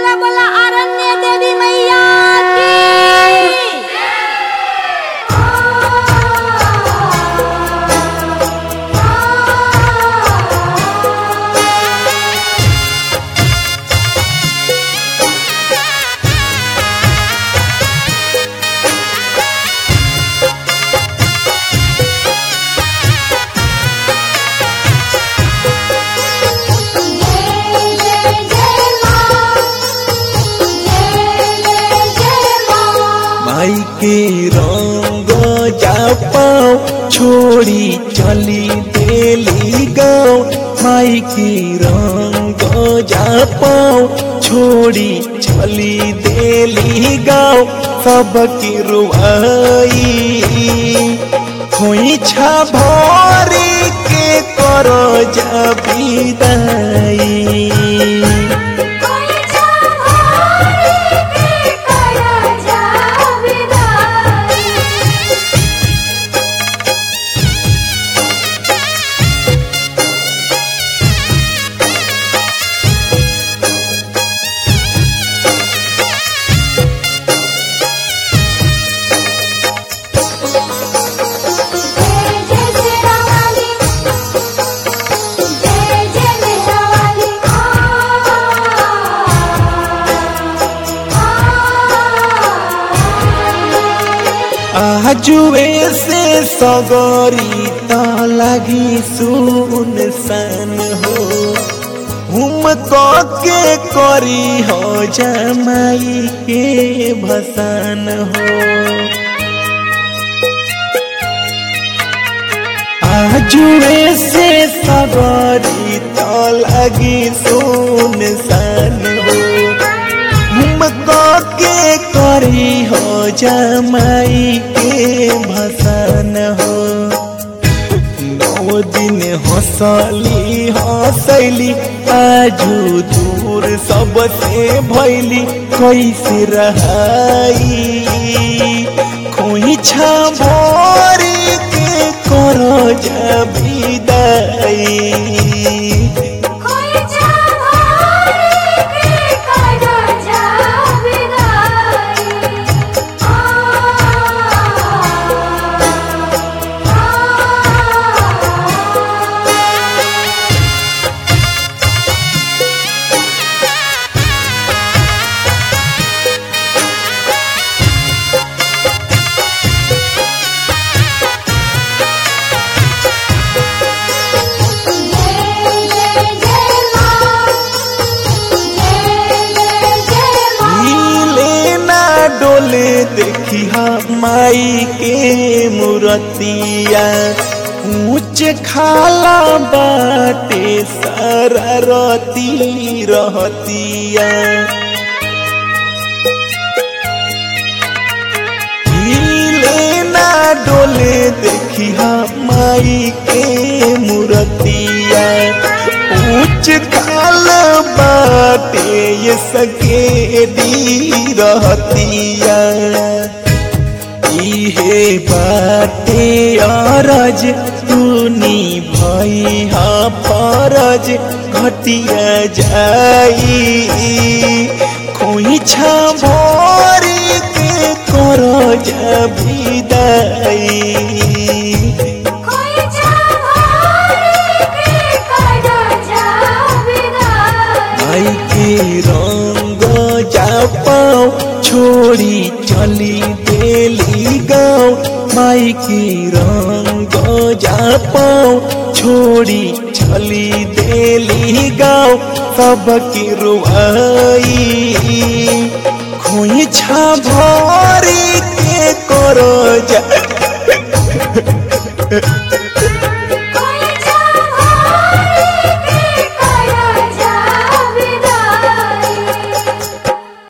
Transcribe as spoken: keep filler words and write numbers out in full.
बोला बोला आरण्य देवी मैया की। माई के रंग जापाओ छोड़ी चली देली गाँव। माई के रंग जापाओ छोड़ी चली देली गाँव। सबकी रुआई खोइछा भरी के करो जा विदाई। आजुए से सगरी त लगी सुनसान हो। हम के करी हो जमाई के भसान हो। आजुए से सगरी त लगी सुनसान हो। के करी हो जमाई के भसान हो। नौ दिन हंसली हंसैली आजू दूर सबसे भैली कैसे रहाई। खोइछा भरी के करो जा विदाई। डोले देखी माई के मूर्तिया ऊंच खाला बाटे सररती रहतिया। हिले ना डोले देखी माई के मूर्तिया ऊंच खाला बाटे ये सकेदी रहतिया। इहे बाटे अरज तूनी भैया फरज घटिया जाई। खोइछा भरी के करो जा विदाई। माई के रंग जापाओ छोड़ी चली देली गाँव। माई के रंग जापाओ छोड़ी चली देली गाँव। सबकी रुआई खोइछा भरी के करो जा